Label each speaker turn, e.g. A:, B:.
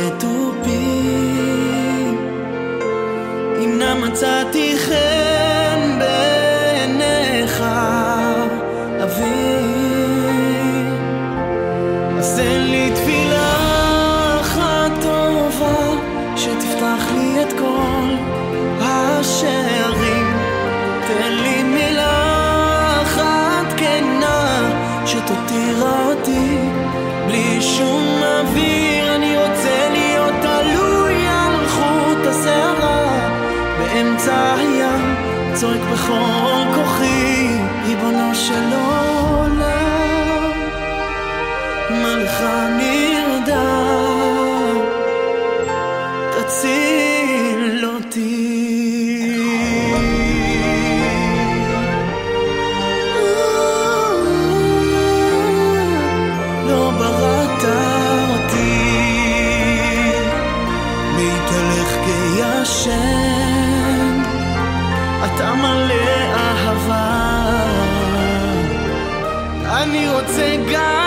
A: לתופים. אם נא מצאתי חן בעיניך אבי, אז תן לי תפילה אחת טובה שתפתח לי את כל השערים. תן לי מילה אחת כנה שתותיר אותי בלי שום אוויר. אני רוצה להיות תלוי על חוט השערה באמצע הים, צועק בכל כוחי, ריבונו של עולם, מה לך נרדם, תציל אותי. לא בראת אותי להתהלך כישן, אתה מלא אהבה, אני רוצה גם